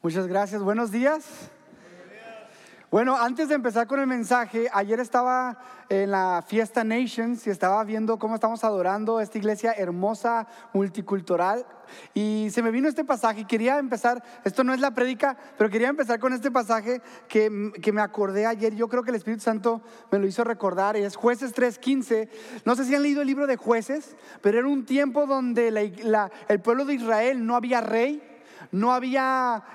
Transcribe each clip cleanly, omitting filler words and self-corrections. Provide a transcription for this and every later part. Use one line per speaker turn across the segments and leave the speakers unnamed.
Muchas gracias, buenos días. Bueno, antes de empezar con el mensaje, ayer estaba en la Fiesta Nations y estaba viendo cómo estamos adorando esta iglesia hermosa, multicultural, y se me vino este pasaje y quería empezar. Esto no es la prédica, pero quería empezar con este pasaje que me acordé ayer. Yo creo que el Espíritu Santo me lo hizo recordar, y es Jueces 3:15. No sé si han leído el libro de Jueces, pero era un tiempo donde el pueblo de Israel no había rey, no había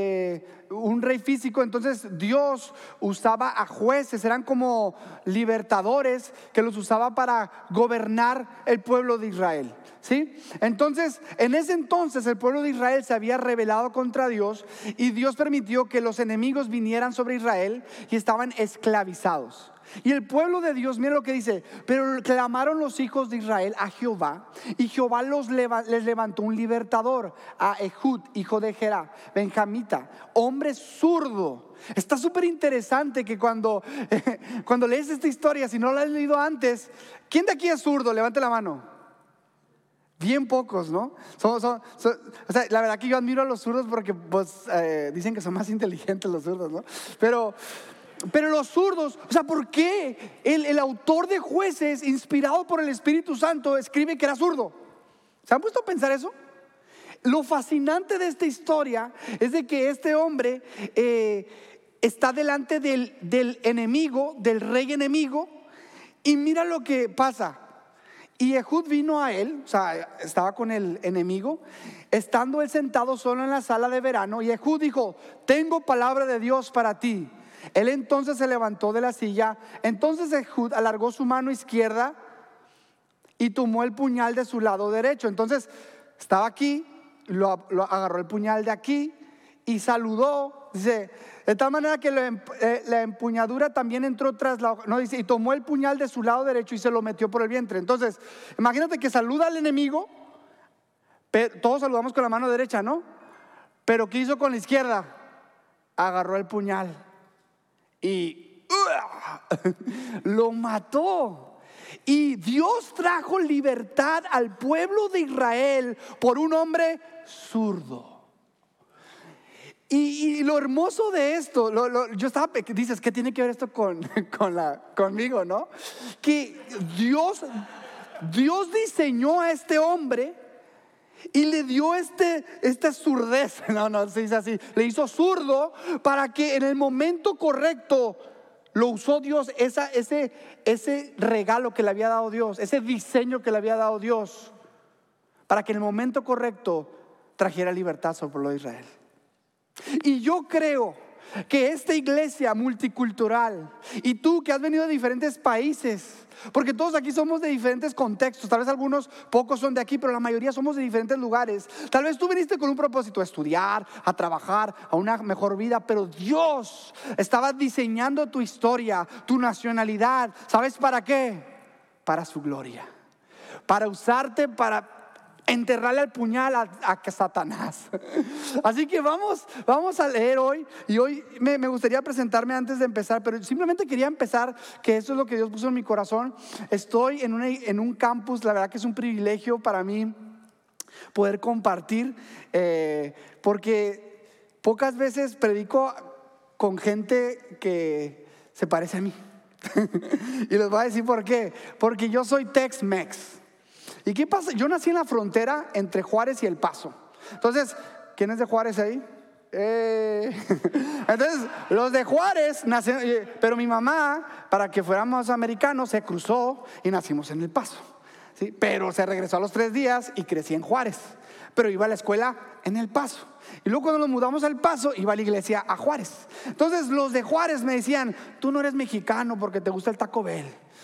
un rey físico. Entonces Dios usaba a jueces, eran como libertadores que los usaba para gobernar el pueblo de Israel, ¿sí? Entonces, en ese entonces el pueblo de Israel se había rebelado contra Dios, y Dios permitió que los enemigos vinieran sobre Israel y estaban esclavizados. Y el pueblo de Dios, mira lo que dice: pero clamaron los hijos de Israel a Jehová, y Jehová les levantó un libertador, a Ehud, hijo de Gerá, benjamita, hombre zurdo. Está súper interesante que cuando lees esta historia, si no la has leído antes, ¿quién de aquí es zurdo? Levante la mano. Bien pocos, ¿no? O sea, la verdad que yo admiro a los zurdos porque pues, dicen que son más inteligentes los zurdos, ¿no? Pero los zurdos, o sea, ¿por qué el autor de Jueces, inspirado por el Espíritu Santo, escribe que era zurdo? ¿Se han puesto a pensar eso? Lo fascinante de esta historia es de que este hombre está delante del enemigo, del rey enemigo, y mira lo que pasa. Y Ehud vino a él, o sea, estaba con el enemigo, estando él sentado solo en la sala de verano, y Ehud dijo: tengo palabra de Dios para ti. Él entonces se levantó de la silla. Entonces Ehud alargó su mano izquierda y tomó el puñal de su lado derecho. Entonces estaba aquí, lo agarró el puñal de aquí y saludó. Dice, de tal manera que la empuñadura también entró tras la... No, dice, y tomó el puñal de su lado derecho y se lo metió por el vientre. Entonces, imagínate que saluda al enemigo, pero todos saludamos con la mano derecha, ¿no? Pero ¿qué hizo con la izquierda? Agarró el puñal y lo mató. Y Dios trajo libertad al pueblo de Israel por un hombre zurdo. Y lo hermoso de esto, yo estaba, dices, ¿qué tiene que ver esto conmigo, no? Que Dios diseñó a este hombre y le dio esta surdez, no se dice así, le hizo zurdo para que en el momento correcto lo usó Dios, ese regalo que le había dado Dios, ese diseño que le había dado Dios, para que en el momento correcto trajera libertad sobre el pueblo de Israel. Y yo creo que esta iglesia multicultural, y tú que has venido de diferentes países, porque todos aquí somos de diferentes contextos, tal vez algunos pocos son de aquí, pero la mayoría somos de diferentes lugares. Tal vez tú viniste con un propósito: a estudiar, a trabajar, a una mejor vida, pero Dios estaba diseñando tu historia, tu nacionalidad. ¿Sabes para qué? Para su gloria, para usarte, para enterrarle al puñal a Satanás. Así que vamos a leer hoy. Y hoy me gustaría presentarme antes de empezar, pero simplemente quería empezar, que eso es lo que Dios puso en mi corazón. Estoy en un campus, la verdad que es un privilegio para mí poder compartir, porque pocas veces predico con gente que se parece a mí. Y les voy a decir por qué. Porque yo soy Tex-Mex. ¿Y qué pasa? Yo nací en la frontera entre Juárez y El Paso. Entonces, ¿quién es de Juárez ahí? Entonces, los de Juárez nacieron, pero mi mamá, para que fuéramos americanos, se cruzó y nacimos en El Paso, ¿sí? Pero se regresó a los 3 días y crecí en Juárez, pero iba a la escuela en El Paso. Y luego cuando nos mudamos a El Paso, iba a la iglesia a Juárez. Entonces los de Juárez me decían: tú no eres mexicano porque te gusta el Taco Bell.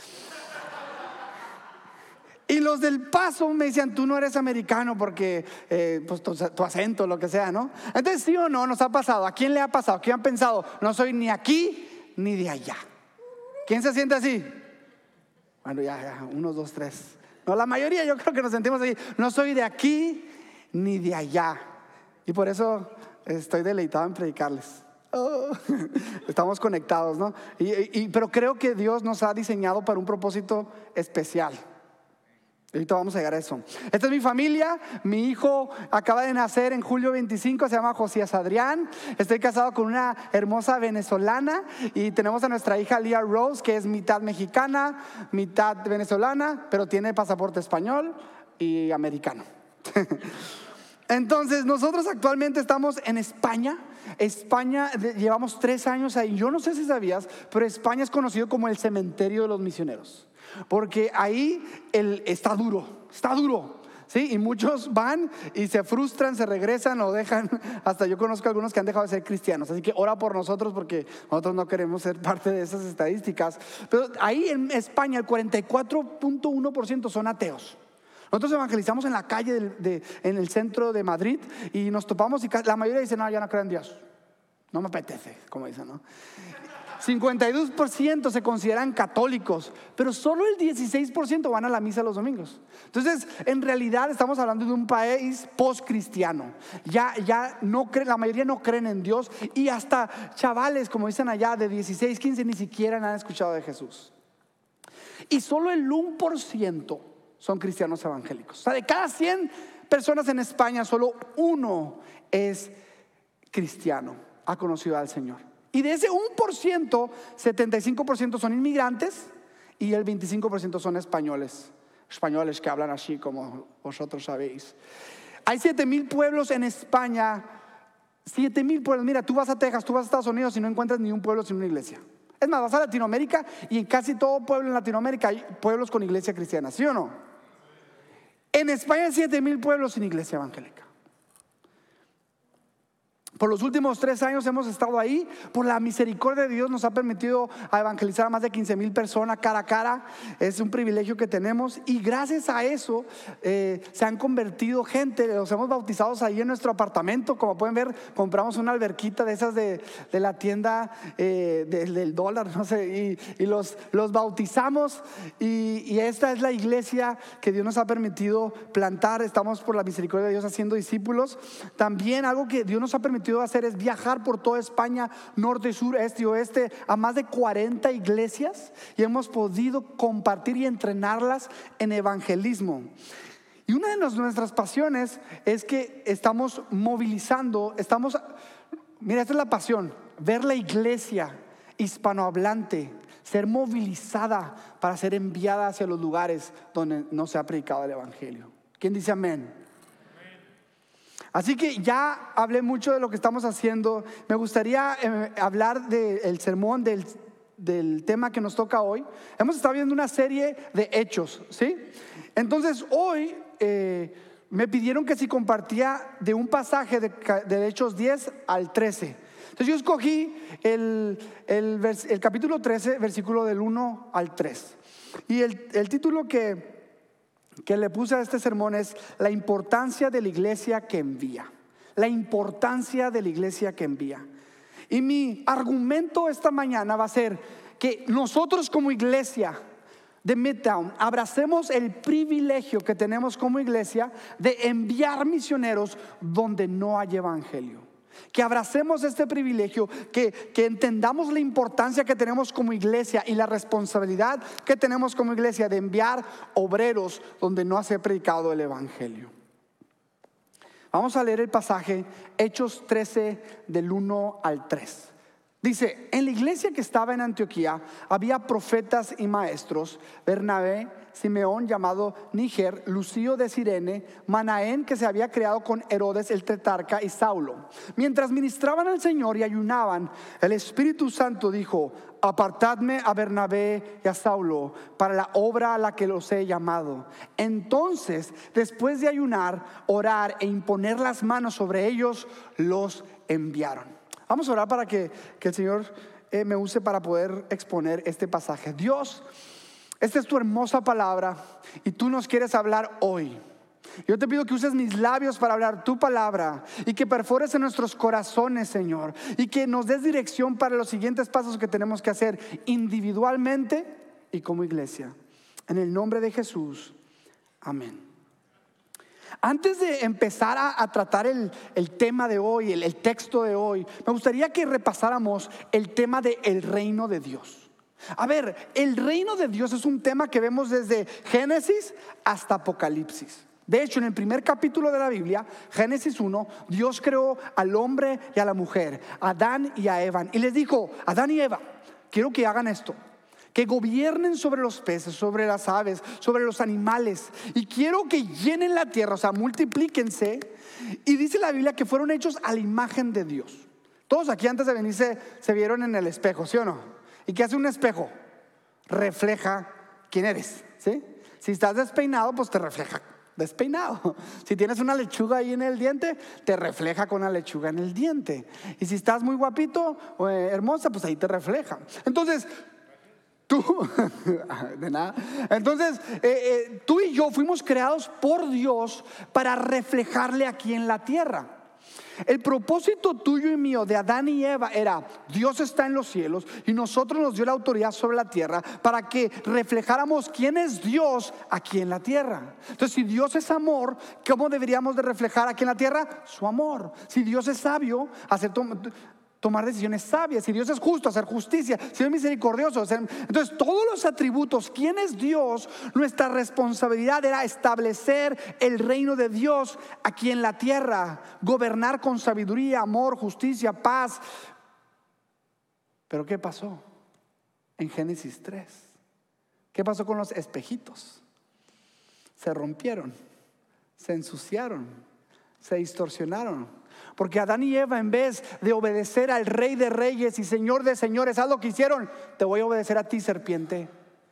Y los del Paso me decían: tú no eres americano porque pues tu acento, lo que sea, ¿no? Entonces, ¿sí o no nos ha pasado? ¿A quién le ha pasado? ¿Quién han pensado: no soy ni aquí ni de allá? ¿Quién se siente así? Bueno, ya, 1, 2, 3. No, la mayoría yo creo que nos sentimos así: no soy de aquí ni de allá. Y por eso estoy deleitado en predicarles. Estamos conectados, ¿no? Pero creo que Dios nos ha diseñado para un propósito especial. Ahorita vamos a llegar a eso. Esta es mi familia. Mi hijo acaba de nacer en julio 25, se llama Josías Adrián. Estoy casado con una hermosa venezolana y tenemos a nuestra hija Leah Rose, que es mitad mexicana, mitad venezolana, pero tiene pasaporte español y americano. Entonces nosotros actualmente estamos en España. Llevamos 3 años ahí. Yo no sé si sabías, pero España es conocido como el cementerio de los misioneros, porque ahí está duro, ¿sí? Y muchos van y se frustran, se regresan o dejan. Hasta yo conozco algunos que han dejado de ser cristianos. Así que ora por nosotros, porque nosotros no queremos ser parte de esas estadísticas. Pero ahí en España el 44.1% son ateos. Nosotros evangelizamos en la calle en el centro de Madrid y nos topamos y la mayoría dice: no, ya no creo en Dios, no me apetece, como dicen, ¿no? 52% se consideran católicos, pero solo el 16% van a la misa los domingos. Entonces, en realidad estamos hablando de un país post-cristiano. Ya no creen, la mayoría no creen en Dios, y hasta chavales, como dicen allá, de 16, 15, ni siquiera han escuchado de Jesús. Y solo el 1% son cristianos evangélicos. O sea, de cada 100 personas en España, solo 1 es cristiano, ha conocido al Señor. Y de ese 1%, 75% son inmigrantes y el 25% son españoles que hablan así como vosotros sabéis. Hay 7,000 pueblos en España. 7,000 pueblos. Mira, tú vas a Texas, tú vas a Estados Unidos y no encuentras ni un pueblo sin una iglesia. Es más, vas a Latinoamérica y en casi todo pueblo en Latinoamérica hay pueblos con iglesia cristiana, ¿sí o no? En España hay 7,000 pueblos sin iglesia evangélica. Por los últimos 3 años hemos estado ahí. Por la misericordia de Dios nos ha permitido evangelizar a más de 15,000 personas cara a cara. Es un privilegio que tenemos, y gracias a eso se han convertido gente. Los hemos bautizado ahí en nuestro apartamento. Como pueden ver, compramos una alberquita de esas de la tienda del dólar, no sé, y los bautizamos, y esta es la iglesia que Dios nos ha permitido plantar. Estamos, por la misericordia de Dios, haciendo discípulos. También algo que Dios nos ha permitido hacer es viajar por toda España, norte, sur, este y oeste, a más de 40 iglesias, y hemos podido compartir y entrenarlas en evangelismo. Y una de nuestras pasiones es que estamos movilizando, mira, esta es la pasión: ver la iglesia hispanohablante ser movilizada para ser enviada hacia los lugares donde no se ha predicado el evangelio. ¿Quién dice amén? Así que ya hablé mucho de lo que estamos haciendo. Me gustaría hablar del sermón, del tema que nos toca hoy. Hemos estado viendo una serie de hechos, ¿sí? Entonces hoy me pidieron que si compartía de un pasaje de Hechos 10 al 13. Entonces yo escogí el capítulo 13, versículo del 1 al 3. Y el título que le puse a este sermón es: la importancia de la iglesia que envía. La importancia de la iglesia que envía. Y mi argumento esta mañana va a ser que nosotros como iglesia de Midtown abracemos el privilegio que tenemos como iglesia de enviar misioneros donde no hay evangelio. Que abracemos este privilegio, que entendamos la importancia que tenemos como iglesia y la responsabilidad que tenemos como iglesia de enviar obreros donde no se ha predicado el evangelio. Vamos a leer el pasaje, Hechos 13, del 1 al 3. Dice: en la iglesia que estaba en Antioquía había profetas y maestros: Bernabé, Simeón llamado Níger, Lucio de Cirene, Manaén, que se había criado con Herodes el tetrarca, y Saulo. Mientras ministraban al Señor y ayunaban, el Espíritu Santo dijo: apartadme a Bernabé y a Saulo para la obra a la que los he llamado. Entonces, después de ayunar, orar e imponer las manos sobre ellos, los enviaron. Vamos a orar para que el Señor me use para poder exponer este pasaje. Dios, esta es tu hermosa palabra y tú nos quieres hablar hoy. Yo te pido que uses mis labios para hablar tu palabra y que perfores en nuestros corazones, Señor, y que nos des dirección para los siguientes pasos que tenemos que hacer individualmente y como iglesia. En el nombre de Jesús, amén. Antes de empezar a tratar el tema de hoy, el texto de hoy, me gustaría que repasáramos el tema del reino de Dios. A ver, el reino de Dios es un tema que vemos desde Génesis hasta Apocalipsis. De hecho, en el primer capítulo de la Biblia, Génesis 1, Dios creó al hombre y a la mujer, a Adán y a Eva, y les dijo: Adán y Eva, quiero que hagan esto, que gobiernen sobre los peces, sobre las aves, sobre los animales, y quiero que llenen la tierra, o sea, multiplíquense. Y dice la Biblia que fueron hechos a la imagen de Dios. Todos aquí antes de venir se vieron en el espejo, ¿sí o no? ¿Y qué hace un espejo? Refleja quién eres, ¿sí? Si estás despeinado, pues te refleja despeinado. Si tienes una lechuga ahí en el diente, te refleja con la lechuga en el diente. Y si estás muy guapito o hermosa, pues ahí te refleja. Entonces, tú, de nada. Entonces, tú y yo fuimos creados por Dios para reflejarle aquí en la tierra. El propósito tuyo y mío de Adán y Eva era: Dios está en los cielos y nosotros nos dio la autoridad sobre la tierra para que reflejáramos quién es Dios aquí en la tierra. Entonces, si Dios es amor, ¿cómo deberíamos de reflejar aquí en la tierra? Su amor. Si Dios es sabio, tomar decisiones sabias. Si Dios es justo, hacer justicia. Si Dios es misericordioso, entonces todos los atributos, ¿quién es Dios? Nuestra responsabilidad era establecer el reino de Dios aquí en la tierra, gobernar con sabiduría, amor, justicia, paz. Pero ¿qué pasó en Génesis 3? ¿Qué pasó con los espejitos? Se rompieron, se ensuciaron, se distorsionaron. Porque Adán y Eva, en vez de obedecer al Rey de Reyes y Señor de Señores, ¿sabes lo que hicieron? Te voy a obedecer a ti, serpiente.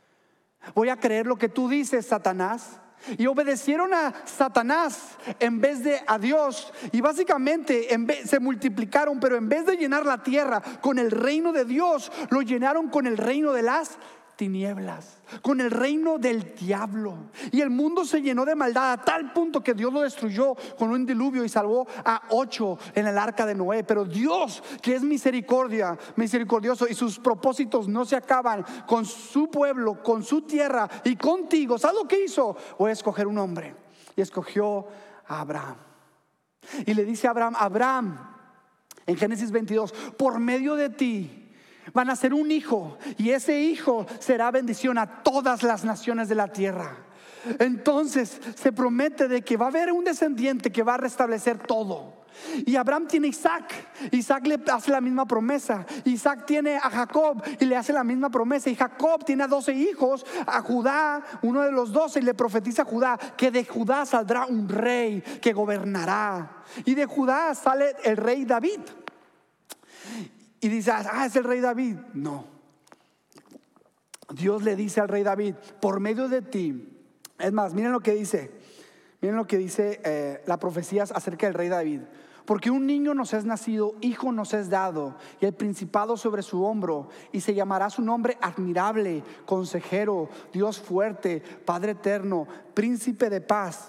Voy a creer lo que tú dices, Satanás. Y obedecieron a Satanás en vez de a Dios. Y básicamente se multiplicaron, pero en vez de llenar la tierra con el reino de Dios, lo llenaron con el reino de las tinieblas, con el reino del diablo. Y el mundo se llenó de maldad a tal punto que Dios lo destruyó con un diluvio y salvó a 8 en el arca de Noé. Pero Dios, que es misericordioso, y sus propósitos no se acaban con su pueblo, con su tierra y contigo, ¿sabes lo que hizo? Voy a escoger un hombre. Y escogió a Abraham. Y le dice a Abraham: Abraham, en Génesis 22, por medio de ti van a ser un hijo, y ese hijo será bendición a todas las naciones de la tierra. Entonces se promete de que va a haber un descendiente que va a restablecer todo. Y Abraham tiene a Isaac. Isaac le hace la misma promesa. Isaac tiene a Jacob y le hace la misma promesa. Y Jacob tiene a 12 hijos, a Judá, uno de los 12, y le profetiza a Judá que de Judá saldrá un rey que gobernará. Y de Judá sale el rey David. Y dice: es el rey David. No. Dios le dice al rey David: por medio de ti. Es más, miren lo que dice la profecía acerca del rey David. Porque un niño nos es nacido, hijo nos es dado, y el principado sobre su hombro, y se llamará su nombre admirable, consejero, Dios fuerte, Padre eterno, príncipe de paz.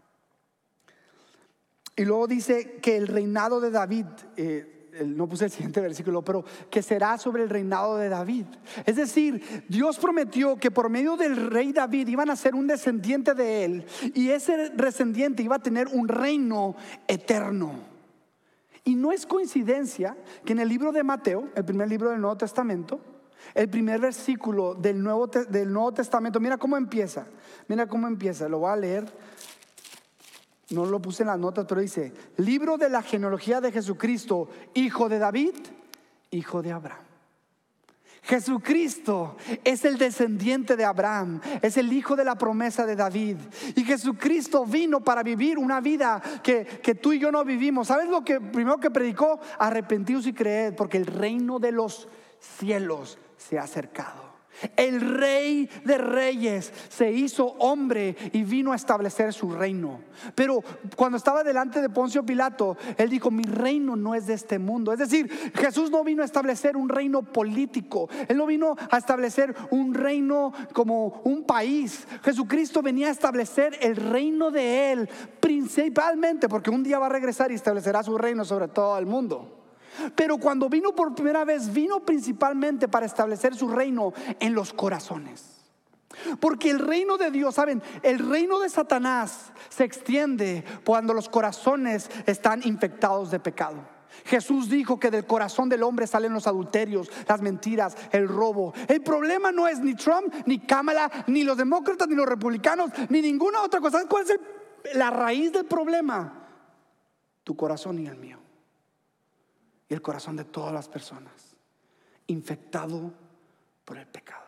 Y luego dice que el reinado de David, no puse el siguiente versículo, pero que será sobre el reinado de David. Es decir, Dios prometió que por medio del rey David iban a ser un descendiente de él, y ese descendiente iba a tener un reino eterno. Y no es coincidencia que en el libro de Mateo, el primer libro del Nuevo Testamento, el primer versículo del Nuevo Testamento, mira cómo empieza, lo voy a leer. No lo puse en las notas, pero dice: libro de la genealogía de Jesucristo, hijo de David, hijo de Abraham. Jesucristo es el descendiente de Abraham, es el hijo de la promesa de David. Y Jesucristo vino para vivir una vida que tú y yo no vivimos. ¿Sabes lo que primero que predicó? Arrepentidos y creed, porque el reino de los cielos se ha acercado. El Rey de Reyes se hizo hombre y vino a establecer su reino. Pero cuando estaba delante de Poncio Pilato, él dijo: mi reino no es de este mundo. Es decir, Jesús no vino a establecer un reino político. Él no vino a establecer un reino como un país. Jesucristo venía a establecer el reino de Él, principalmente porque un día va a regresar y establecerá su reino sobre todo el mundo. Pero cuando vino por primera vez, vino principalmente para establecer su reino en los corazones. Porque el reino de Dios, ¿saben? El reino de Satanás se extiende cuando los corazones están infectados de pecado. Jesús dijo que del corazón del hombre salen los adulterios, las mentiras, el robo. El problema no es ni Trump, ni Kamala, ni los demócratas, ni los republicanos, ni ninguna otra cosa. ¿Sabes cuál es la raíz del problema? Tu corazón y el mío. Y el corazón de todas las personas, infectado por el pecado.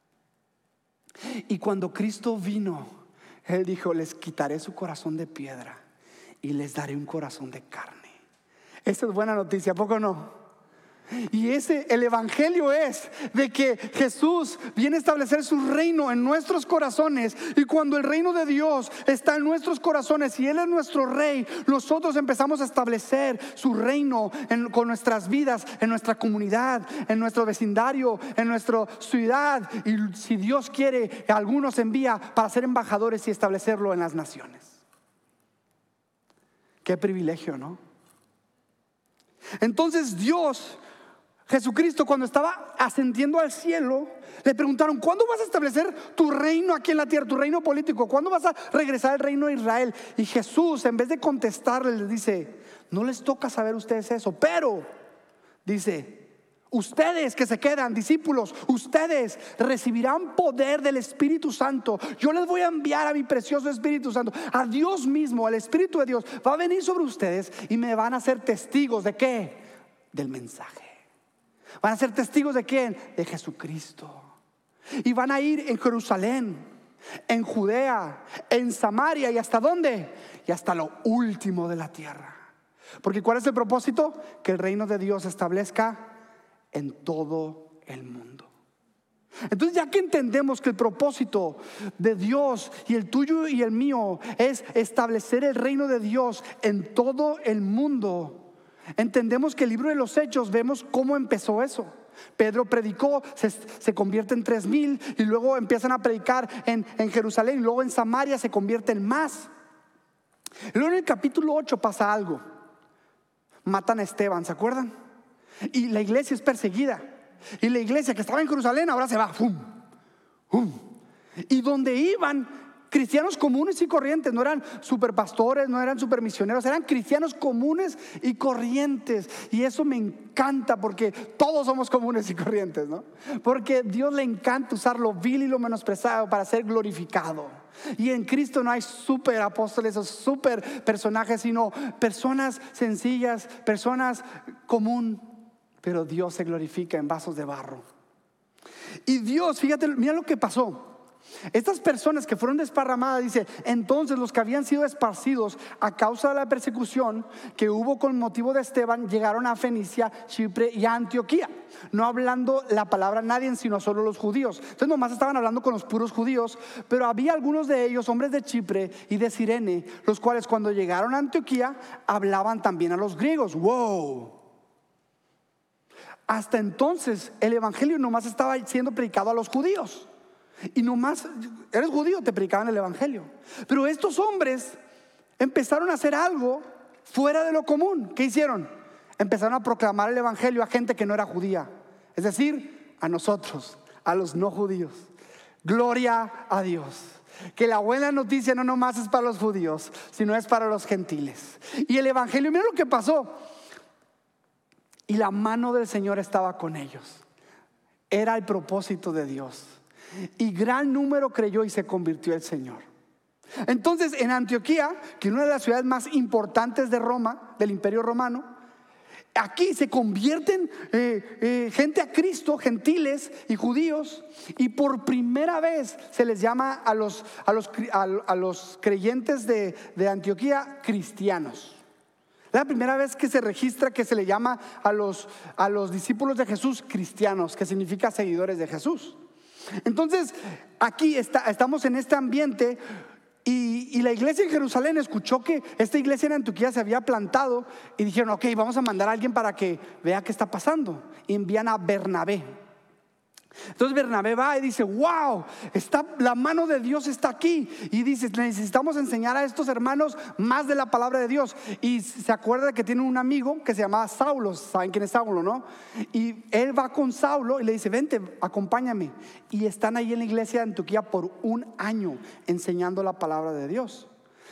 Y cuando Cristo vino, Él dijo: les quitaré su corazón de piedra y les daré un corazón de carne. Esa es buena noticia, ¿a poco no? Y el evangelio es de que Jesús viene a establecer su reino en nuestros corazones. Y cuando el reino de Dios está en nuestros corazones y Él es nuestro rey, nosotros empezamos a establecer su reino con nuestras vidas, en nuestra comunidad, en nuestro vecindario, en nuestra ciudad. Y si Dios quiere, algunos envía para ser embajadores y establecerlo en las naciones. Qué privilegio, ¿no? Entonces Jesucristo, cuando estaba ascendiendo al cielo, le preguntaron: ¿cuándo vas a establecer tu reino aquí en la tierra, tu reino político? ¿Cuándo vas a regresar al reino de Israel? Y Jesús, en vez de contestarles, les dice: no les toca saber ustedes eso, pero dice: ustedes que se quedan, discípulos, ustedes recibirán poder del Espíritu Santo. Yo les voy a enviar a mi precioso Espíritu Santo, a Dios mismo, al Espíritu de Dios va a venir sobre ustedes y me van a ser testigos ¿de qué? Del mensaje. Van a ser testigos ¿de quién? De Jesucristo. Y van a ir en Jerusalén, en Judea, en Samaria, ¿y hasta dónde? Y hasta lo último de la tierra. Porque ¿cuál es el propósito? Que el reino de Dios se establezca en todo el mundo. Entonces, ya que entendemos que el propósito de Dios y el tuyo y el mío es establecer el reino de Dios en todo el mundo, entendemos que el libro de los Hechos vemos cómo empezó eso. Pedro predicó, se convierte en 3,000 y luego empiezan a predicar en Jerusalén, y luego en Samaria se convierten más. Y luego en el capítulo 8 pasa algo. Matan a Esteban, ¿se acuerdan? Y la iglesia es perseguida. Y la iglesia que estaba en Jerusalén ahora se va. ¡Fum! ¡Fum! Y donde iban cristianos comunes y corrientes, no eran superpastores, no eran supermisioneros, eran cristianos comunes y corrientes. Y eso me encanta, porque todos somos comunes y corrientes, ¿no? Porque Dios le encanta usar lo vil y lo menospreciado para ser glorificado. Y en Cristo no hay super apóstoles o super personajes, sino personas sencillas, personas común. Pero Dios se glorifica en vasos de barro. Y Dios, fíjate, mira lo que pasó. Estas personas que fueron desparramadas, dice: entonces los que habían sido esparcidos a causa de la persecución que hubo con motivo de Esteban, llegaron a Fenicia, Chipre y a Antioquía, no hablando la palabra a nadie, sino solo los judíos. Entonces nomás estaban hablando con los puros judíos. Pero había algunos de ellos, hombres de Chipre y de Cirene, los cuales cuando llegaron a Antioquía hablaban también a los griegos. ¡Wow! Hasta entonces el evangelio nomás estaba siendo predicado a los judíos. Y nomás, eres judío, te predicaban el evangelio. Pero estos hombres empezaron a hacer algo fuera de lo común. ¿Qué hicieron? Empezaron a proclamar el evangelio a gente que no era judía. Es decir, a nosotros, a los no judíos. Gloria a Dios. Que la buena noticia no nomás es para los judíos, sino es para los gentiles. Y el evangelio, mira lo que pasó. Y la mano del Señor estaba con ellos. Era el propósito de Dios. Y gran número creyó y se convirtió el Señor. Entonces en Antioquía, que es una de las ciudades más importantes de Roma, del Imperio Romano, aquí se convierten gente a Cristo, gentiles y judíos. Y por primera vez se les llama a los creyentes de Antioquía cristianos. La primera vez que se registra que se le llama a los discípulos de Jesús cristianos, que significa seguidores de Jesús. Entonces aquí estamos en este ambiente. Y la iglesia en Jerusalén escuchó que esta iglesia en Antioquía se había plantado. Y dijeron: ok, vamos a mandar a alguien para que vea qué está pasando. Y envían a Bernabé. Entonces Bernabé va y dice: wow, la mano de Dios está aquí. Y dice: necesitamos enseñar a estos hermanos más de la palabra de Dios. Y se acuerda de que tiene un amigo que se llamaba Saulo. ¿Saben quién es Saulo, no? Y él va con Saulo y le dice: vente, acompáñame. Y están ahí en la iglesia de Antioquía por 1 año enseñando la palabra de Dios.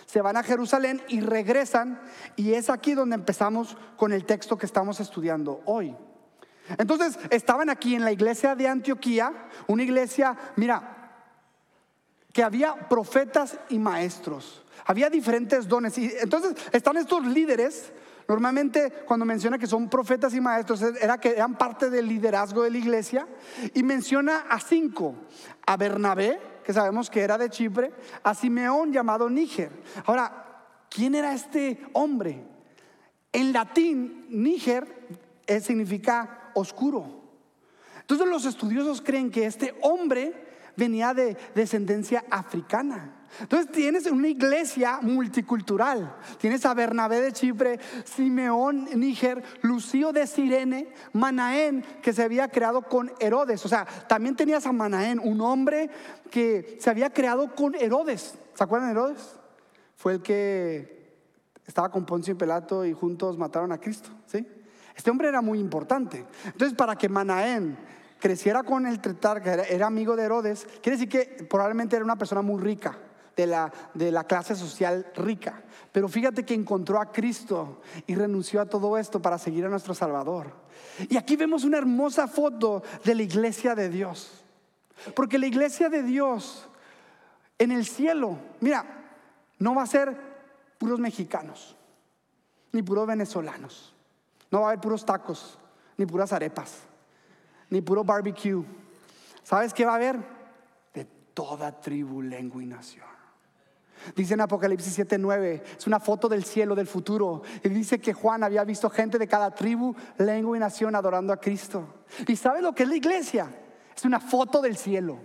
Se van a Jerusalén y regresan, y es aquí donde empezamos con el texto que estamos estudiando hoy. Entonces estaban aquí en la iglesia de Antioquía, una iglesia, mira, que había profetas y maestros, había diferentes dones. Y entonces están estos líderes. Normalmente cuando menciona que son profetas y maestros, era que eran parte del liderazgo de la iglesia. Y menciona a 5: a Bernabé, que sabemos que era de Chipre; a Simeón, llamado Níger. Ahora, ¿quién era este hombre? En latín, Níger significa oscuro. Entonces los estudiosos creen que este hombre venía de descendencia africana. Entonces tienes una iglesia multicultural. Tienes a Bernabé de Chipre, Simeón, Níger, Lucio de Cirene, Manaén, que se había creado con Herodes. O sea, también tenías a Manaén, un hombre que se había creado con Herodes. ¿Se acuerdan de Herodes? Fue el que estaba con Poncio y Pilato y juntos mataron a Cristo, ¿sí? Este hombre era muy importante. Entonces, para que Manaén creciera con el tetrarca, era amigo de Herodes, quiere decir que probablemente era una persona muy rica, de la clase social rica. Pero fíjate que encontró a Cristo y renunció a todo esto para seguir a nuestro Salvador. Y aquí vemos una hermosa foto de la iglesia de Dios. Porque la iglesia de Dios en el cielo, mira, no va a ser puros mexicanos, ni puros venezolanos. No va a haber puros tacos, ni puras arepas, ni puro barbecue. ¿Sabes qué va a haber? De toda tribu, lengua y nación. Dice en Apocalipsis 7:9, es una foto del cielo, del futuro. Y dice que Juan había visto gente de cada tribu, lengua y nación adorando a Cristo. ¿Y sabes lo que es la iglesia? Es una foto del cielo.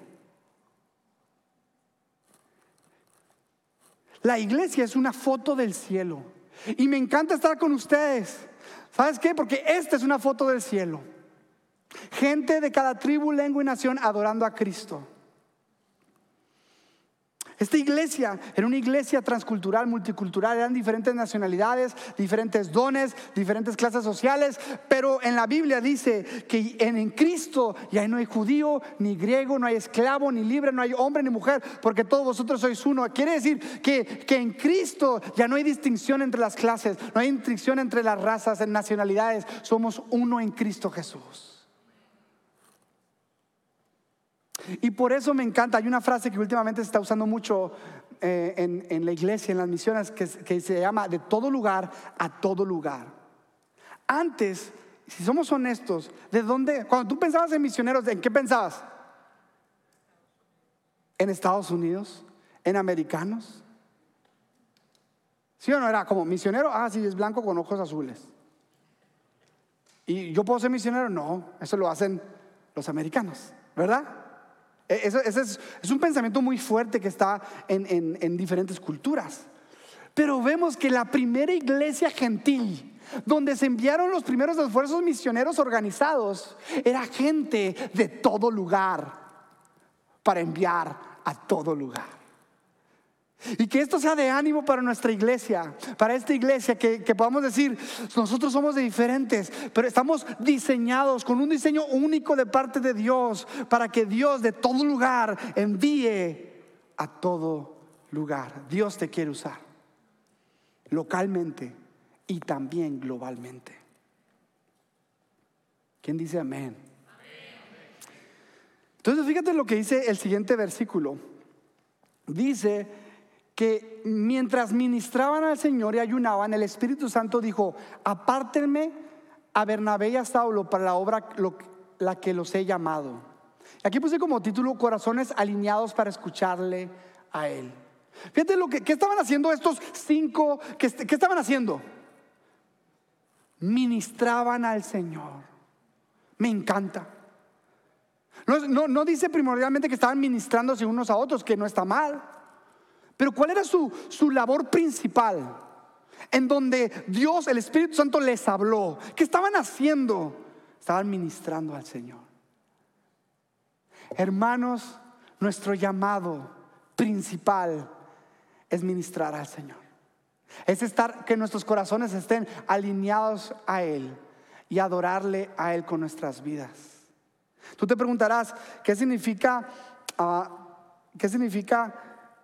La iglesia es una foto del cielo. Y me encanta estar con ustedes. ¿Sabes qué? Porque esta es una foto del cielo. Gente de cada tribu, lengua y nación adorando a Cristo. Esta iglesia era una iglesia transcultural, multicultural. Eran diferentes nacionalidades, diferentes dones, diferentes clases sociales. Pero en la Biblia dice que en Cristo ya no hay judío ni griego, no hay esclavo ni libre, no hay hombre ni mujer, porque todos vosotros sois uno. Quiere decir que en Cristo ya no hay distinción entre las clases, no hay distinción entre las razas, en nacionalidades. Somos uno en Cristo Jesús. Y por eso me encanta. Hay una frase que últimamente se está usando mucho en la iglesia, en las misiones, que se llama: de todo lugar a todo lugar. Antes, si somos honestos, ¿de dónde? Cuando tú pensabas en misioneros, ¿en qué pensabas? ¿En Estados Unidos? ¿En americanos? ¿Sí o no? Era como misionero, sí, es blanco con ojos azules. ¿Y yo puedo ser misionero? No, eso lo hacen los americanos, ¿verdad? Ese es un pensamiento muy fuerte que está en diferentes culturas. Pero vemos que la primera iglesia gentil, donde se enviaron los primeros esfuerzos misioneros organizados, era gente de todo lugar para enviar a todo lugar. Y que esto sea de ánimo para nuestra iglesia, para esta iglesia, que podamos decir: nosotros somos diferentes, pero estamos diseñados con un diseño único de parte de Dios, para que Dios de todo lugar envíe a todo lugar. Dios te quiere usar localmente y también globalmente. ¿Quién dice amén? Entonces fíjate lo que dice el siguiente versículo. Dice que mientras ministraban al Señor y ayunaban, el Espíritu Santo dijo: apártenme a Bernabé y a Saulo para la obra la que los he llamado. Aquí puse como título: corazones alineados para escucharle a Él. Fíjate ¿qué estaban haciendo estos 5? ¿Qué estaban haciendo? Ministraban al Señor. Me encanta. No dice primordialmente que estaban ministrándose unos a otros, que no está mal. Pero ¿cuál era su labor principal? En donde Dios, el Espíritu Santo, les habló. ¿Qué estaban haciendo? Estaban ministrando al Señor. Hermanos, nuestro llamado principal es ministrar al Señor. Es que nuestros corazones estén alineados a Él y adorarle a Él con nuestras vidas. Tú te preguntarás, ¿qué significa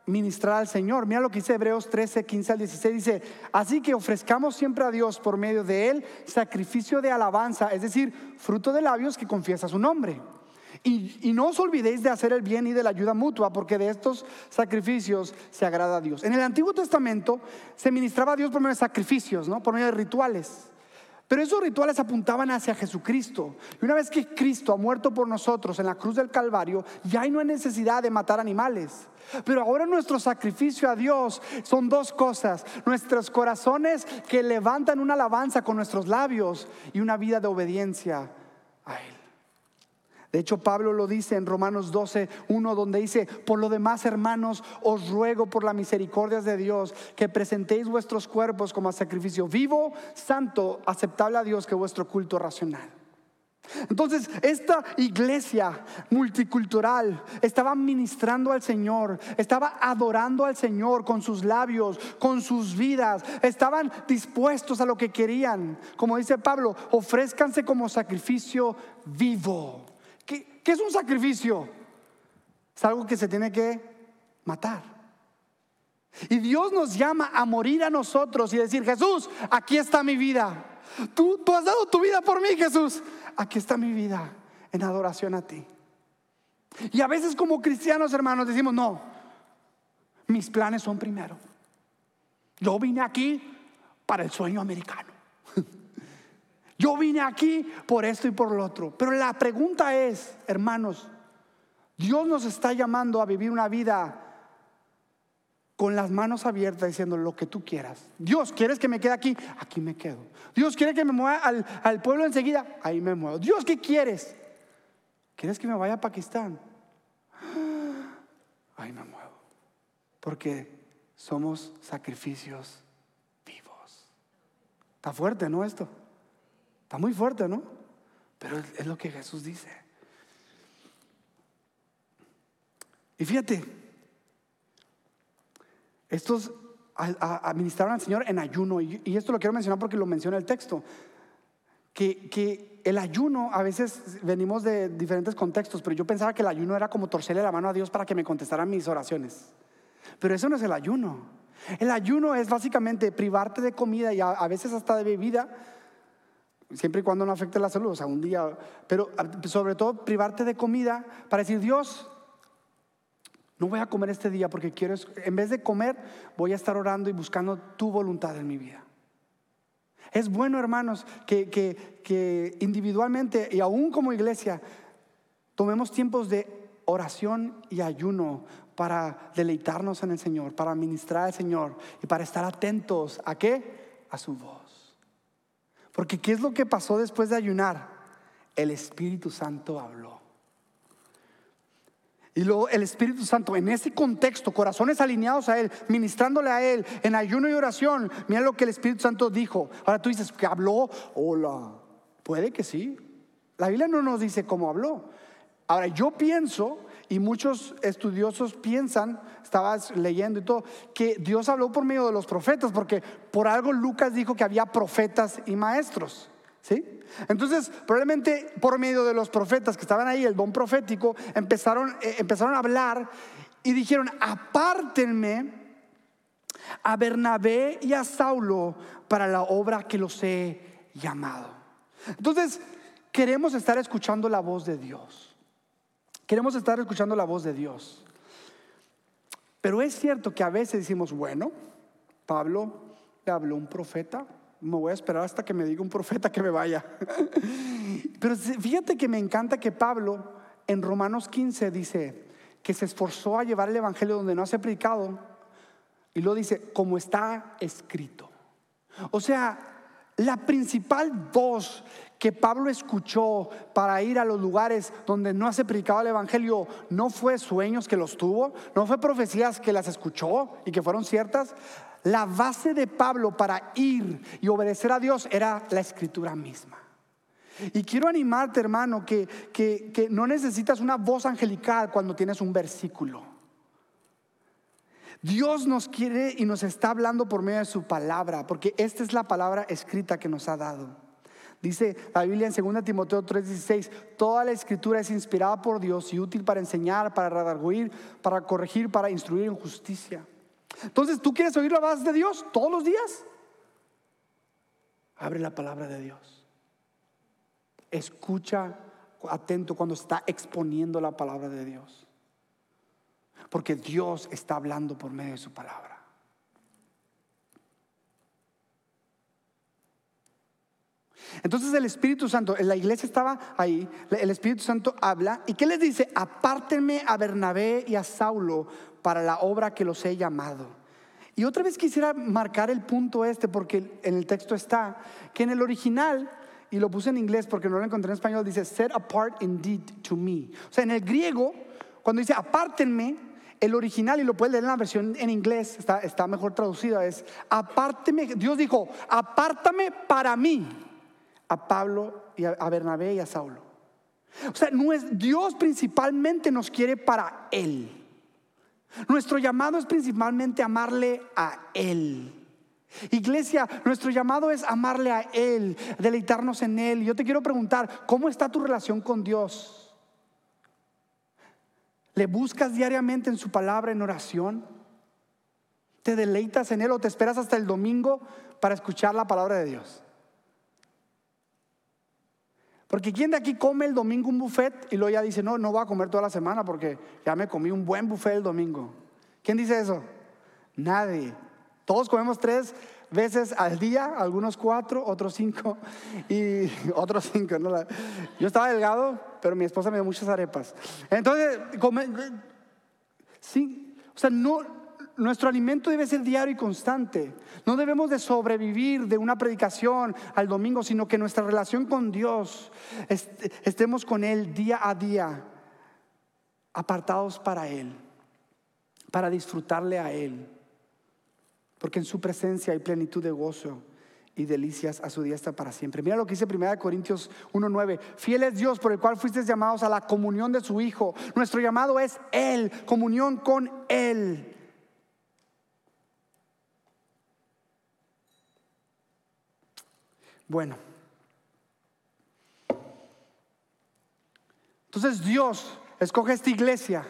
ministrar al Señor. Mira lo que dice Hebreos 13, 15 al 16. Dice: así que ofrezcamos siempre a Dios por medio de Él sacrificio de alabanza, es decir, fruto de labios que confiesa su nombre. Y no os olvidéis de hacer el bien y de la ayuda mutua, porque de estos sacrificios se agrada a Dios. En el Antiguo Testamento se ministraba a Dios por medio de sacrificios, ¿no? Por medio de rituales. Pero esos rituales apuntaban hacia Jesucristo. Y una vez que Cristo ha muerto por nosotros en la cruz del Calvario, ya no hay necesidad de matar animales. Pero ahora nuestro sacrificio a Dios son dos cosas: nuestros corazones que levantan una alabanza con nuestros labios y una vida de obediencia a Él. De hecho, Pablo lo dice en Romanos 12, 1, donde dice: por lo demás, hermanos, os ruego por las misericordias de Dios que presentéis vuestros cuerpos como a sacrificio vivo, santo, aceptable a Dios, que es vuestro culto racional. Entonces, esta iglesia multicultural estaba ministrando al Señor, estaba adorando al Señor con sus labios, con sus vidas. Estaban dispuestos a lo que querían. Como dice Pablo: ofrézcanse como sacrificio vivo. ¿Qué es un sacrificio? Es algo que se tiene que matar. Y Dios nos llama a morir a nosotros y decir: Jesús, aquí está mi vida. Tú has dado tu vida por mí, Jesús. Aquí está mi vida en adoración a ti. Y a veces como cristianos, hermanos, decimos: no, mis planes son primero. Yo vine aquí para el sueño americano. Yo vine aquí por esto y por lo otro. Pero la pregunta es, hermanos, Dios nos está llamando a vivir una vida con las manos abiertas, diciendo: lo que tú quieras. Dios, ¿quieres que me quede aquí? Aquí me quedo. Dios, ¿quiere que me mueva al pueblo enseguida? Ahí me muevo. Dios, ¿qué quieres? ¿Quieres que me vaya a Pakistán? Ahí me muevo. Porque somos sacrificios vivos. Está fuerte, ¿no? Esto está muy fuerte, ¿no? Pero es lo que Jesús dice. Y fíjate, estos administraron al Señor en ayuno. Y esto lo quiero mencionar porque lo menciona el texto. Que el ayuno, a veces venimos de diferentes contextos, pero yo pensaba que el ayuno era como torcerle la mano a Dios para que me contestara mis oraciones. Pero eso no es el ayuno. El ayuno es básicamente privarte de comida y a veces hasta de bebida, siempre y cuando no afecte la salud, o sea, un día. Pero sobre todo privarte de comida para decir: Dios, no voy a comer este día porque quiero, en vez de comer, voy a estar orando y buscando tu voluntad en mi vida. Es bueno, hermanos, que individualmente y aún como iglesia tomemos tiempos de oración y ayuno para deleitarnos en el Señor, para ministrar al Señor y para estar atentos ¿a qué? A su voz. Porque ¿qué es lo que pasó después de ayunar? El Espíritu Santo habló. Y luego el Espíritu Santo, en ese contexto, corazones alineados a Él, ministrándole a Él en ayuno y oración, mira lo que el Espíritu Santo dijo. Ahora tú dices: ¿que habló? Hola, puede que sí. La Biblia no nos dice cómo habló. Ahora yo pienso, y muchos estudiosos piensan, estabas leyendo y todo, que Dios habló por medio de los profetas, porque por algo Lucas dijo que había profetas y maestros. ¿Sí? Entonces probablemente por medio de los profetas que estaban ahí, el don profético, empezaron a hablar y dijeron: apártenme a Bernabé y a Saulo para la obra que los he llamado. Entonces queremos estar escuchando la voz de Dios. Queremos estar escuchando la voz de Dios. Pero es cierto que a veces decimos: bueno, Pablo le habló un profeta, me voy a esperar hasta que me diga un profeta que me vaya. Pero fíjate que me encanta que Pablo en Romanos 15 dice que se esforzó a llevar el evangelio donde no se ha predicado, y luego dice: como está escrito. O sea, la principal voz que Pablo escuchó para ir a los lugares donde no se predicaba el evangelio no fue sueños que los tuvo, no fue profecías que las escuchó y que fueron ciertas. La base de Pablo para ir y obedecer a Dios era la escritura misma. Y quiero animarte, hermano, que no necesitas una voz angelical cuando tienes un versículo. Dios nos quiere y nos está hablando por medio de su palabra, porque esta es la palabra escrita que nos ha dado. Dice la Biblia en 2 Timoteo 3:16, toda la escritura es inspirada por Dios y útil para enseñar, para redarguir, para corregir, para instruir en justicia. Entonces, ¿tú quieres oír la voz de Dios todos los días? Abre la palabra de Dios. Escucha atento cuando está exponiendo la palabra de Dios. Porque Dios está hablando por medio de su palabra. Entonces el Espíritu Santo, la iglesia estaba ahí, el Espíritu Santo habla. ¿Y qué les dice? Apártenme a Bernabé y a Saulo para la obra que los he llamado. Y otra vez quisiera marcar el punto porque en el texto está que en el original, y lo puse en inglés porque no lo encontré en español, dice set apart indeed to me. O sea, en el griego, cuando dice apártenme, el original, y lo puedes leer en la versión en inglés, está mejor traducida, es apárteme. Dios dijo, apártame para mí a Pablo y a Bernabé y a Saulo. O sea, Dios principalmente nos quiere para Él. Nuestro llamado es principalmente amarle a Él. Iglesia, nuestro llamado es amarle a Él, deleitarnos en Él. Y yo te quiero preguntar, ¿cómo está tu relación con Dios? ¿Le buscas diariamente en su palabra, en oración? ¿Te deleitas en Él o te esperas hasta el domingo para escuchar la palabra de Dios? Porque ¿quién de aquí come el domingo un buffet y luego ya dice, no voy a comer toda la semana porque ya me comí un buen buffet el domingo? ¿Quién dice eso? Nadie. Todos comemos 3 veces al día, algunos 4, otros 5 y otros 5. ¿No? Yo estaba delgado, pero mi esposa me dio muchas arepas. Entonces, sí, o sea, nuestro alimento debe ser diario y constante. No debemos de sobrevivir de una predicación al domingo, sino que nuestra relación con Dios, estemos con Él día a día, apartados para Él, para disfrutarle a Él. Porque en su presencia hay plenitud de gozo y delicias a su diestra para siempre. Mira lo que dice 1 Corintios 1:9. Fiel es Dios por el cual fuisteis llamados a la comunión de su Hijo. Nuestro llamado es Él, comunión con Él. Bueno, entonces Dios escoge esta iglesia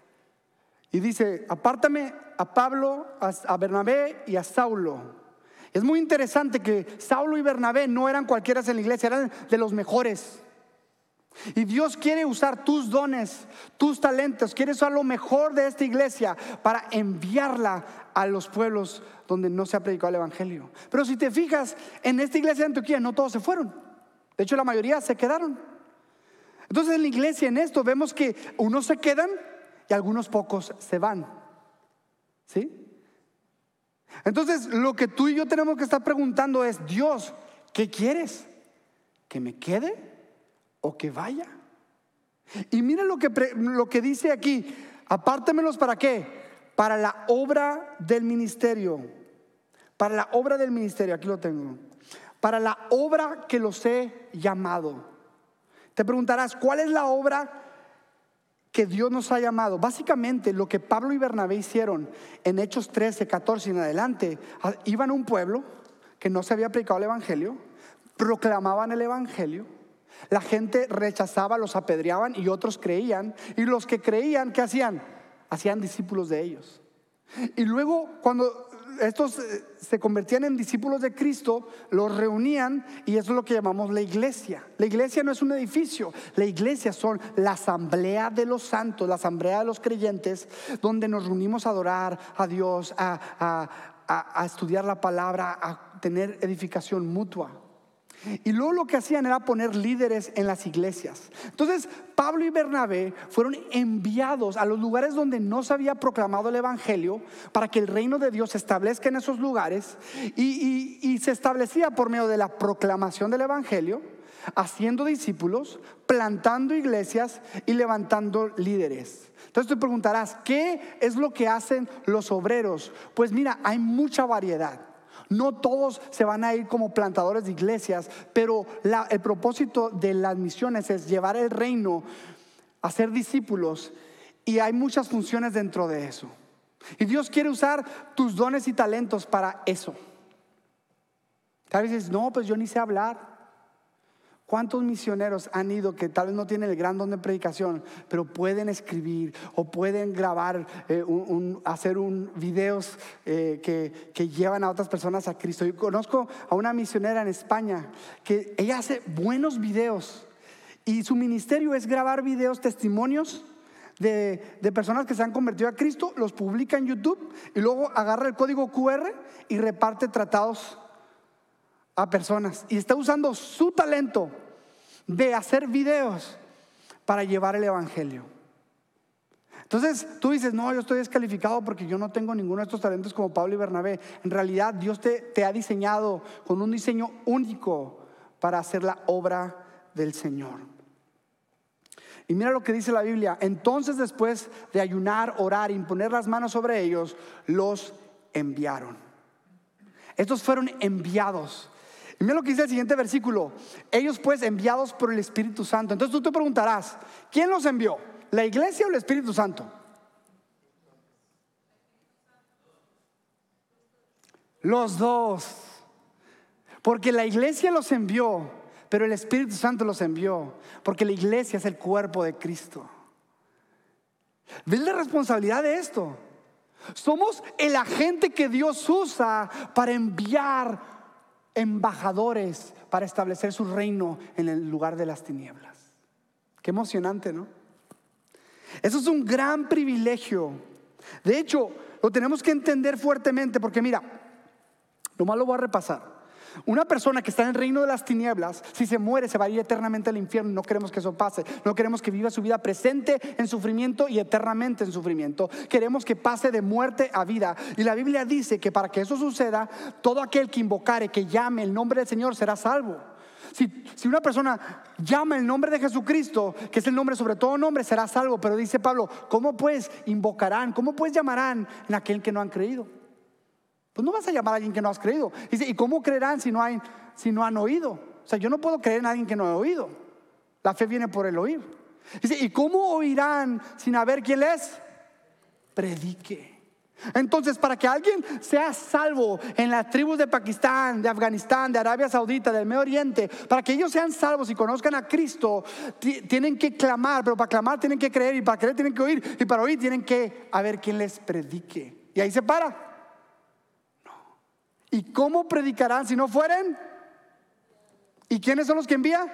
y dice, apártame a Pablo, a Bernabé y a Saulo. Es muy interesante que Saulo y Bernabé no eran cualquiera en la iglesia, eran de los mejores. Y Dios quiere usar tus dones, tus talentos, quiere usar lo mejor de esta iglesia para enviarla a los pueblos donde no se ha predicado el evangelio. Pero si te fijas, en esta iglesia de Antioquía no todos se fueron. De hecho, la mayoría se quedaron. Entonces en la iglesia, en esto, vemos que unos se quedan y algunos pocos se van. ¿Sí? Entonces lo que tú y yo tenemos que estar preguntando es, Dios, ¿qué quieres? ¿Que me quede o que vaya? Y mira lo que dice aquí, apártemelos ¿para qué? Para la obra del ministerio. Para la obra del ministerio, aquí lo tengo. Para la obra que los he llamado. Te preguntarás, ¿cuál es la obra que Dios nos ha llamado? Básicamente lo que Pablo y Bernabé hicieron en Hechos 13, 14 y en adelante, iban a un pueblo que no se había predicado el evangelio, proclamaban el evangelio, la gente rechazaba, los apedreaban y otros creían, y los que creían, ¿qué hacían? Hacían discípulos de ellos. Y luego cuando estos se convertían en discípulos de Cristo, los reunían, y eso es lo que llamamos la iglesia. La iglesia no es un edificio, la iglesia son la asamblea de los santos, la asamblea de los creyentes, donde nos reunimos a adorar a Dios, a estudiar la palabra, a tener edificación mutua. Y luego lo que hacían era poner líderes en las iglesias. Entonces Pablo y Bernabé fueron enviados a los lugares donde no se había proclamado el evangelio, para que el reino de Dios se establezca en esos lugares. Y se establecía por medio de la proclamación del evangelio, haciendo discípulos, plantando iglesias y levantando líderes. Entonces te preguntarás, ¿qué es lo que hacen los obreros? Pues mira, hay mucha variedad. No todos se van a ir como plantadores de iglesias, pero el propósito de las misiones es llevar el reino, hacer discípulos, y hay muchas funciones dentro de eso. Y Dios quiere usar tus dones y talentos para eso. Tal vez dices, no, pues yo ni sé hablar, ¿Cuántos misioneros han ido que tal vez no tienen el gran don de predicación, pero pueden escribir o pueden grabar, hacer videos que llevan a otras personas a Cristo? Yo conozco a una misionera en España que ella hace buenos videos y su ministerio es grabar videos, testimonios de personas que se han convertido a Cristo, los publica en YouTube y luego agarra el código QR y reparte tratados a personas, y está usando su talento de hacer videos para llevar el evangelio. Entonces tú dices, no, yo estoy descalificado porque yo no tengo ninguno de estos talentos como Pablo y Bernabé. En realidad Dios te ha diseñado con un diseño único para hacer la obra del Señor. Y mira lo que dice la Biblia: entonces, después de ayunar, orar e imponer las manos sobre ellos, los enviaron. Estos fueron enviados. Y mira lo que dice el siguiente versículo: ellos pues enviados por el Espíritu Santo. Entonces tú te preguntarás, ¿quién los envió? ¿La iglesia o el Espíritu Santo? Los dos. Porque la iglesia los envió, pero el Espíritu Santo los envió, porque la iglesia es el cuerpo de Cristo. ¿Ves la responsabilidad de esto? Somos el agente que Dios usa para enviar embajadores para establecer su reino en el lugar de las tinieblas. Qué emocionante, ¿no? Eso es un gran privilegio. De hecho, lo tenemos que entender fuertemente, porque mira, nomás lo voy a repasar. Una persona que está en el reino de las tinieblas, si se muere, se va a ir eternamente al infierno. No queremos que eso pase. No queremos que viva su vida presente en sufrimiento y eternamente en sufrimiento. Queremos que pase de muerte a vida. Y la Biblia dice que para que eso suceda, todo aquel que invocare, que llame el nombre del Señor, será salvo. Si una persona llama el nombre de Jesucristo, que es el nombre sobre todo nombre, será salvo. Pero dice Pablo, ¿cómo pues invocarán? ¿Cómo pues llamarán en aquel que no han creído? Pues no vas a llamar a alguien que no has creído. Dice, ¿y cómo creerán si no han oído? O sea, yo no puedo creer en alguien que no he oído. La fe viene por el oír. Dice, ¿y cómo oirán sin haber quien les predique? Entonces, para que alguien sea salvo en las tribus de Pakistán, de Afganistán, de Arabia Saudita, del Medio Oriente, para que ellos sean salvos y conozcan a Cristo, tienen que clamar. Pero para clamar tienen que creer, y para creer tienen que oír, y para oír tienen que haber quien les predique. Y ahí se para. ¿Y cómo predicarán si no fueren? ¿Y quiénes son los que envía?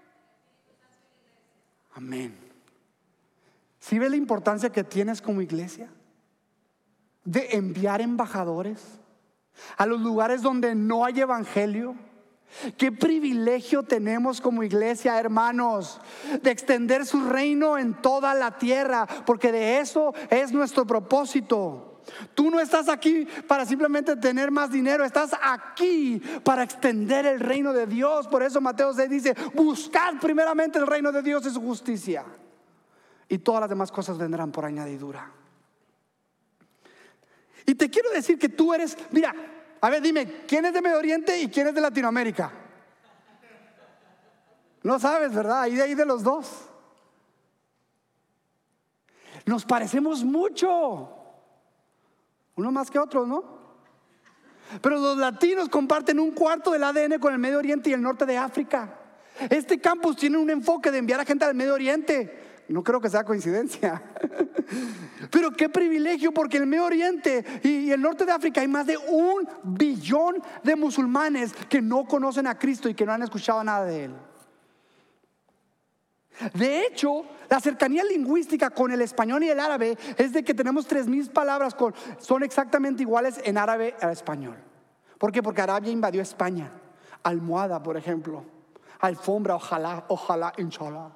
Amén. ¿Sí ves la importancia que tienes como iglesia? De enviar embajadores a los lugares donde no hay evangelio. Qué privilegio tenemos como iglesia, hermanos, de extender su reino en toda la tierra, porque de eso es nuestro propósito. Tú no estás aquí para simplemente tener más dinero, estás aquí para extender el reino de Dios. Por eso Mateo 6 dice, buscad primeramente el reino de Dios y su justicia, y todas las demás cosas vendrán por añadidura. Y te quiero decir que tú eres, mira, a ver, dime, ¿quién es de Medio Oriente y quién es de Latinoamérica? No sabes, ¿verdad? Ahí de los dos. Nos parecemos mucho, uno más que otro, ¿no? Pero los latinos comparten un cuarto del ADN con el Medio Oriente y el norte de África. Este campus tiene un enfoque de enviar a gente al Medio Oriente. No creo que sea coincidencia. Pero qué privilegio, porque en el Medio Oriente y el norte de África hay más de 1 billón de musulmanes que no conocen a Cristo y que no han escuchado nada de Él. De hecho, la cercanía lingüística con el español y el árabe es de que tenemos 3,000 palabras son exactamente iguales en árabe al español. ¿Por qué? Porque Arabia invadió España. Almohada, por ejemplo. Alfombra, ojalá, inshallah.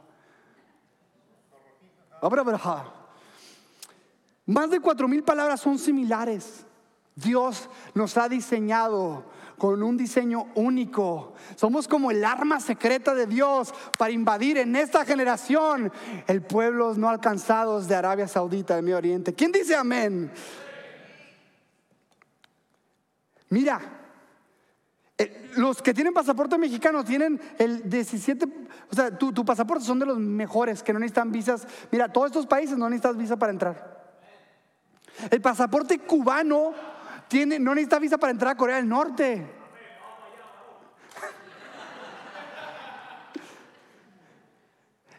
Más de 4,000 palabras son similares. Dios nos ha diseñado con un diseño único. Somos como el arma secreta de Dios para invadir en esta generación el pueblos no alcanzados de Arabia Saudita, del Medio Oriente. ¿Quién dice amén? Mira, los que tienen pasaporte mexicano tienen el 17, o sea, tu pasaporte son de los mejores, que no necesitan visas. Mira, todos estos países no necesitas visa para entrar. El pasaporte cubano no necesita visa para entrar a Corea del Norte.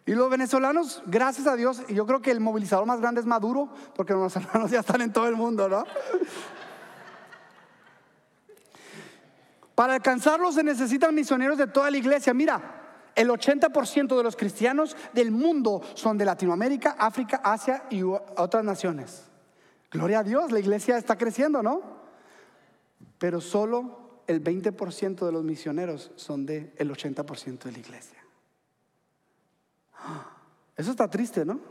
Y los venezolanos, gracias a Dios, y yo creo que el movilizador más grande es Maduro, porque los hermanos ya están en todo el mundo, ¿no? Para alcanzarlos se necesitan misioneros de toda la iglesia. Mira, el 80% de los cristianos del mundo son de Latinoamérica, África, Asia y otras naciones. Gloria a Dios, la iglesia está creciendo, ¿no? Pero solo el 20% de los misioneros son del 80% de la iglesia. Eso está triste, ¿no?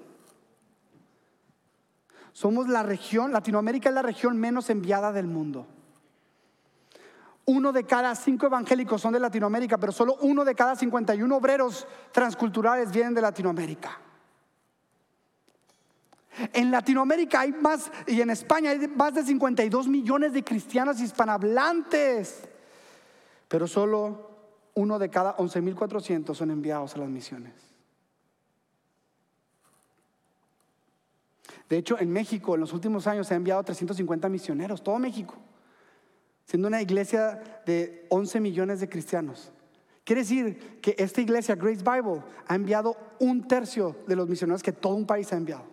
Somos la región, Latinoamérica es la región menos enviada del mundo. 1 de cada 5 evangélicos son de Latinoamérica, pero solo 1 de cada 51 obreros transculturales vienen de Latinoamérica. En Latinoamérica hay más, y en España hay más de 52 millones de cristianos hispanohablantes, pero solo 1 de cada 11,400 son enviados a las misiones. De hecho, en México en los últimos años se han enviado 350 misioneros, todo México, siendo una iglesia de 11 millones de cristianos. Quiere decir que esta iglesia, Grace Bible, ha enviado 1/3 de los misioneros que todo un país ha enviado.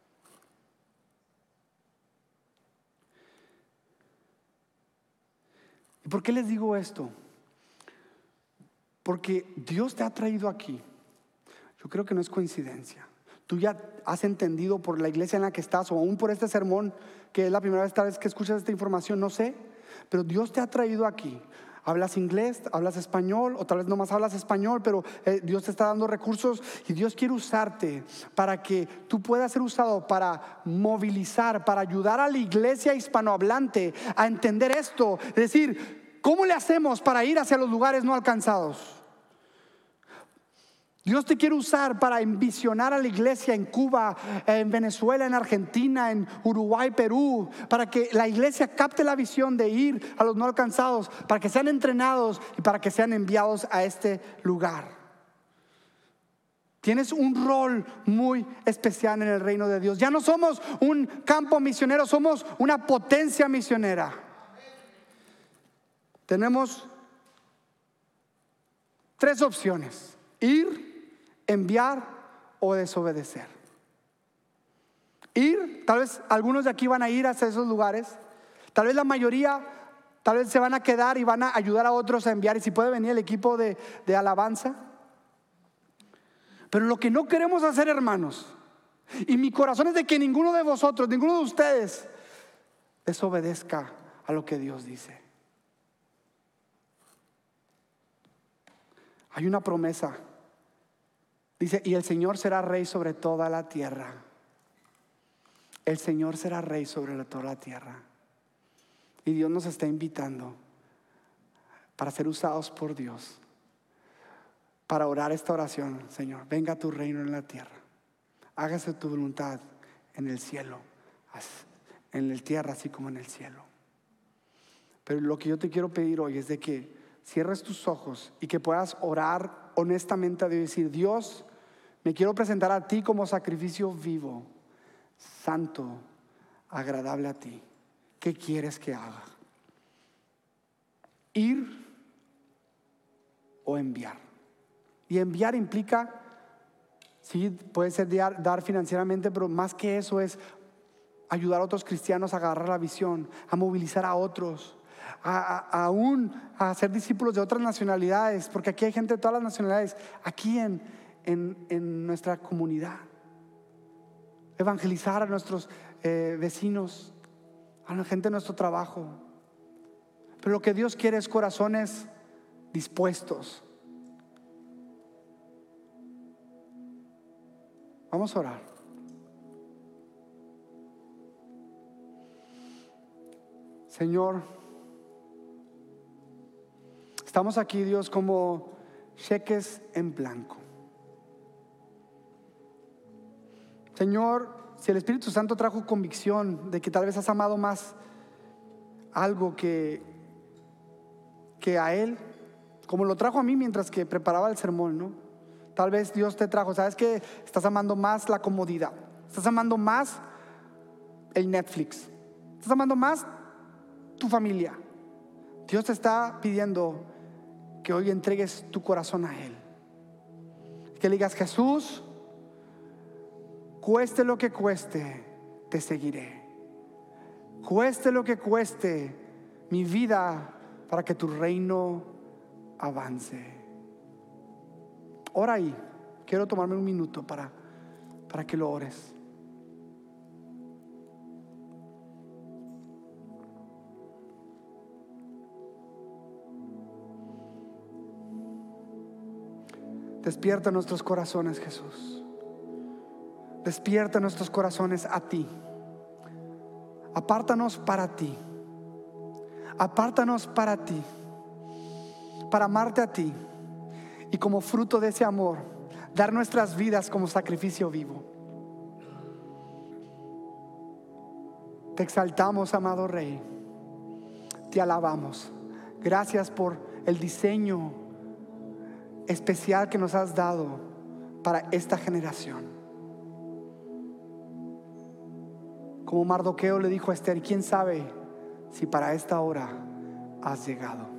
¿Y por qué les digo esto? Porque Dios te ha traído aquí. Yo creo que no es coincidencia. Tú ya has entendido por la iglesia en la que estás, o aún por este sermón, que es la primera vez tal vez que escuchas esta información, no sé. Pero Dios te ha traído aquí. Hablas inglés, hablas español, o tal vez no más hablas español, pero Dios te está dando recursos y Dios quiere usarte para que tú puedas ser usado para movilizar, para ayudar a la iglesia hispanohablante a entender esto. Es decir, ¿cómo le hacemos para ir hacia los lugares no alcanzados? Dios te quiere usar para envisionar a la iglesia en Cuba, en Venezuela, en Argentina, en Uruguay, Perú, para que la iglesia capte la visión de ir a los no alcanzados, para que sean entrenados y para que sean enviados a este lugar. Tienes un rol muy especial en el reino de Dios. Ya no somos un campo misionero, somos una potencia misionera. Tenemos 3 opciones: ir, enviar o desobedecer. Ir, tal vez algunos de aquí van a ir hacia esos lugares. Tal vez la mayoría, tal vez se van a quedar y van a ayudar a otros a enviar. Y si puede venir el equipo de alabanza. Pero lo que no queremos hacer, hermanos, y mi corazón es de que ninguno de vosotros, ninguno de ustedes desobedezca a lo que Dios dice. Hay una promesa. Dice, y el Señor será rey sobre toda la tierra. El Señor será rey sobre toda la tierra. Y Dios nos está invitando para ser usados por Dios, para orar esta oración. Señor, venga tu reino en la tierra. Hágase tu voluntad en el cielo, en la tierra así como en el cielo. Pero lo que yo te quiero pedir hoy es de que cierres tus ojos y que puedas orar honestamente a Dios y decir: Dios, me quiero presentar a ti como sacrificio vivo, santo, agradable a ti. ¿Qué quieres que haga? Ir o enviar. Y enviar implica, sí, puede ser dar financieramente, pero más que eso es ayudar a otros cristianos a agarrar la visión, a movilizar a otros, aún a ser discípulos de otras nacionalidades, porque aquí hay gente de todas las nacionalidades, aquí en nuestra comunidad. Evangelizar a nuestros vecinos, a la gente de nuestro trabajo. Pero lo que Dios quiere es corazones dispuestos. Vamos a orar. Señor, estamos aquí, Dios, como cheques en blanco. Señor, si el Espíritu Santo trajo convicción de que tal vez has amado más algo que a Él, como lo trajo a mí mientras que preparaba el sermón, ¿no? Tal vez Dios te trajo, ¿sabes qué? Estás amando más la comodidad, estás amando más el Netflix, estás amando más tu familia. Dios te está pidiendo que hoy entregues tu corazón a Él, que le digas: Jesús, cueste lo que cueste, te seguiré. Cueste lo que cueste mi vida para que tu reino avance. Ora ahí. Quiero tomarme un minuto para que lo ores. Despierta nuestros corazones, Jesús. Despierta nuestros corazones a ti. Apártanos para ti. Apártanos para ti. Para amarte a ti. Y como fruto de ese amor, dar nuestras vidas como sacrificio vivo. Te exaltamos, amado Rey. Te alabamos. Gracias por el diseño especial que nos has dado para esta generación. Como Mardoqueo le dijo a Esther, ¿quién sabe si para esta hora has llegado?